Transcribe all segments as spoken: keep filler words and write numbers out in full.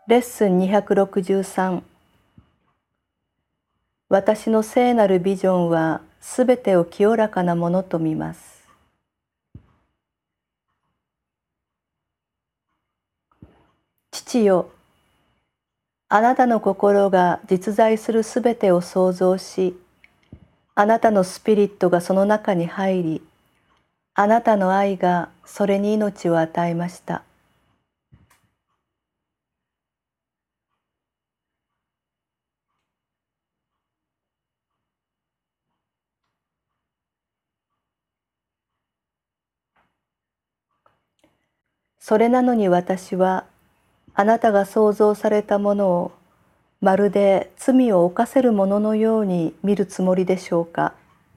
レッスンにひゃくろくじゅうさん。私の聖なるビジョンはすべてを清らかなものと見ます。父よ、あなたの心が実在するすべてを創造し、あなたのスピリットがその中に入り、あなたの愛がそれに命を与えました。それなのに私は、あなたが創造されたものをまるで罪を犯せるもののように見るつもりでしょうか。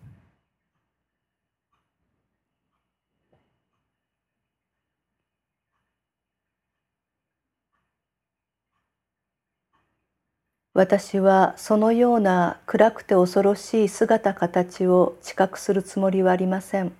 私はそのような暗くて恐ろしい姿形を知覚するつもりはありません。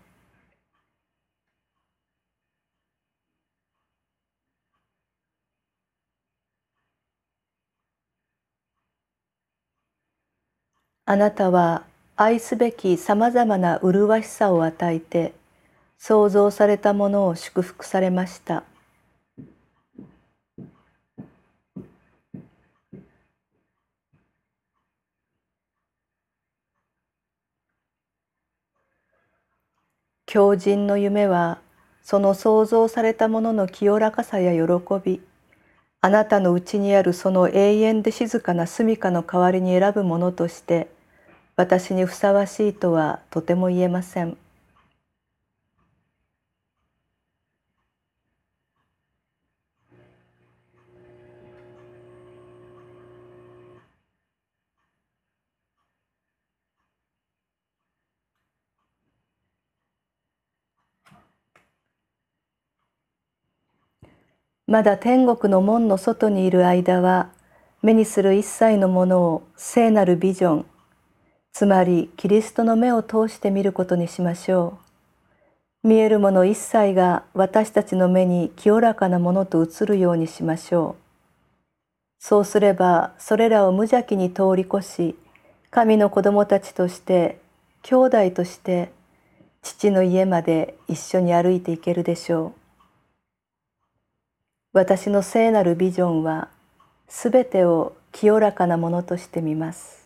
あなたは愛すべきさまざまな麗しさを与えて、創造されたものを祝福されました。強靭の夢は、その創造されたものの清らかさや喜び、あなたの内にあるその永遠で静かな住処の代わりに選ぶものとして、私にふさわしいとはとても言えません。まだ天国の門の外にいる間は、目にする一切のものを聖なるビジョン、つまりキリストの目を通して見ることにしましょう。見えるもの一切が私たちの目に清らかなものと映るようにしましょう。そうすれば、それらを無邪気に通り越し、神の子供たちとして、兄弟として、父の家まで一緒に歩いていけるでしょう。私の聖なるビジョンは、すべてを清らかなものとして見ます。